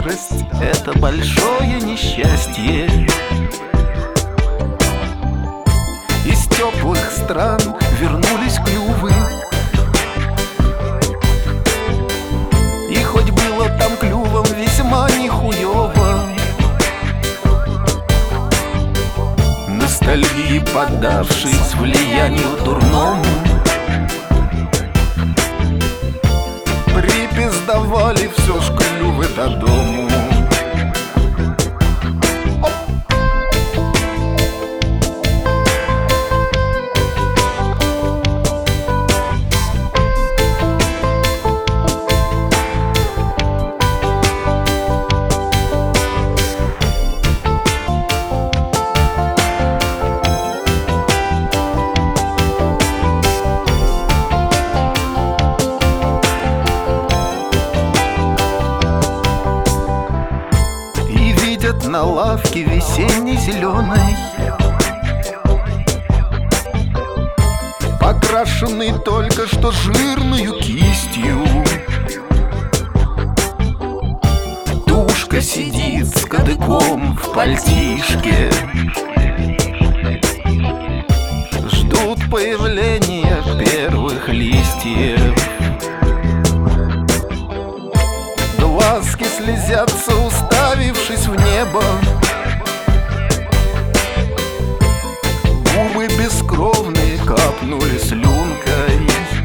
Старость — это большое несчастье. Из теплых стран вернулись клювы, и хоть было там клювом весьма нехуёво, ностальгии поддавшись влиянию дурному, припиздавали все ж клювы до дому. На лавке весенней зеленой, покрашенный только что жирную кистью, тушка сидит с кадыком в пальтишке, ждут появления первых листьев. Глазки слезятся, уставившись в небо, губы бескровные капнули слюнкой.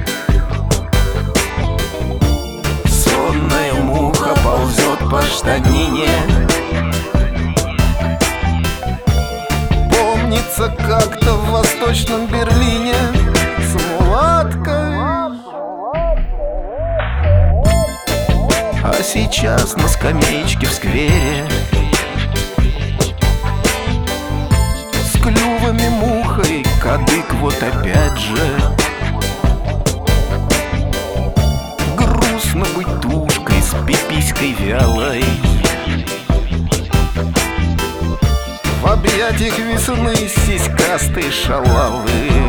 Сонная муха ползет по штанине. Помнится как-то в Восточном Берлине с мулаткой, а сейчас на скамеечке в сквере с клювами мухой кадык вот опять же. Грустно быть тушкой с пиписькой вялой в объятиях весны сиськастые шалавы.